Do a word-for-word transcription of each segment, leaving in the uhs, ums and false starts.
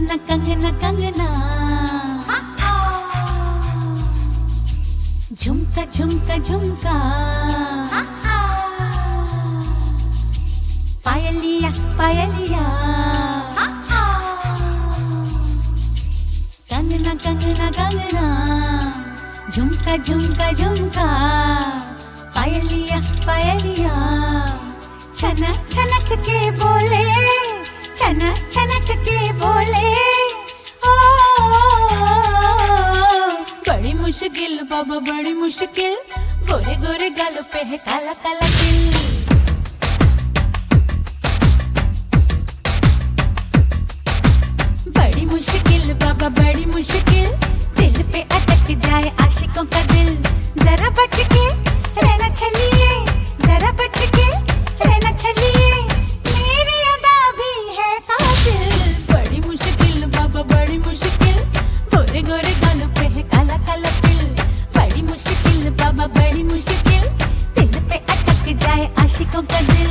कंगना कंगना कंगना, झुमका झुमका झुमका, पायलिया पायलिया, कंगना कंगना कंगना, झुमका झुमका झुमका, पायलिया पायलिया, छनक छनक के बोले, छनक छनक के बोले, ओ, बड़ी मुश्किल बाबा बड़ी मुश्किल, गोरे गोरे गालों पे है काला काला तिल। बड़ी मुश्किल बाबा बड़ी मुश्किल, दिल पे अटक जाए आशिकों का दिल। जरा बच के रहना चलिए, जरा बच के रहना चलिए, मेरी अदा भी है कातिल। बड़ी मुश्किल बाबा बड़ी मुश्किल, गोरे गोरे गालों पे है काला काला तिल। बड़ी मुश्किल बाबा बड़ी मुश्किल, दिल पे अटक जाए आशिकों का दिल।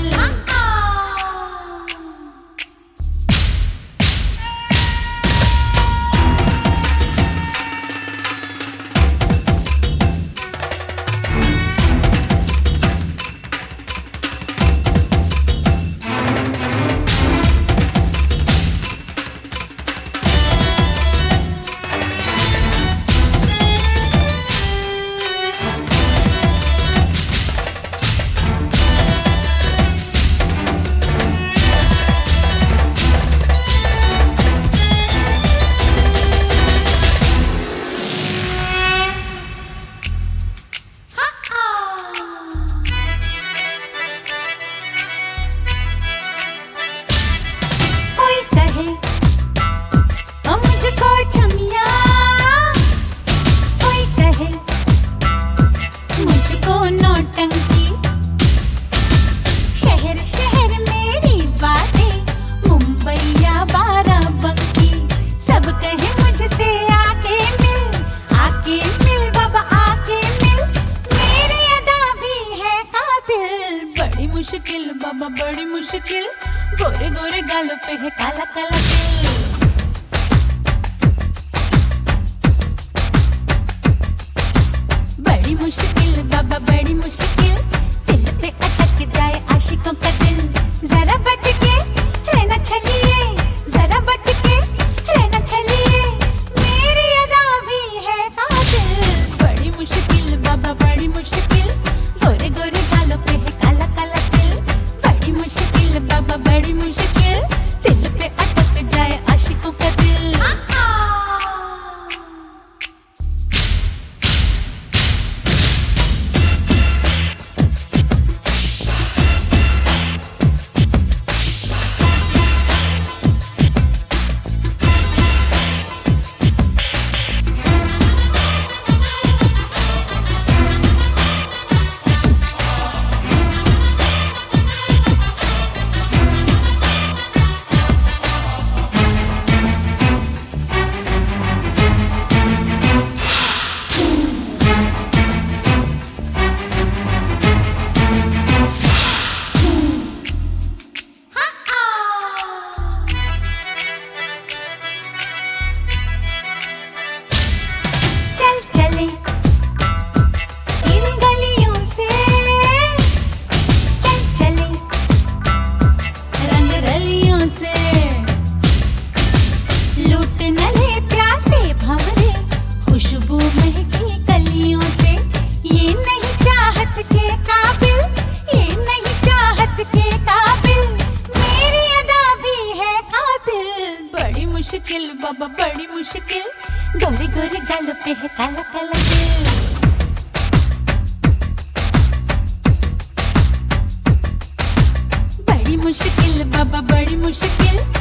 मुश्किल बाबा बड़ी मुश्किल, गोरे गोरे गालों पे है काला काला तिल। बड़ी मुश्किल बाबा बड़ी मुश्किल, दिल पे अटक जाए आशिकों का दिल। जरा बच के रहना चलिए, जरा बच के रहना चलिए, मेरी अदा भी है कातिल। बड़ी मुश्किल बाबा बड़ी मुश्किल, गोरे गोरे गालों पे है काला काला तिल। बड़ी मुश्किल बाबा बड़ी मुश्किल, दिल पे अटक जाए आशिकों का दिल। मुश्किल बाबा बड़ी मुश्किल, गोरे गोरे गालों पे है काला काला तिल। बड़ी मुश्किल बाबा बड़ी मुश्किल,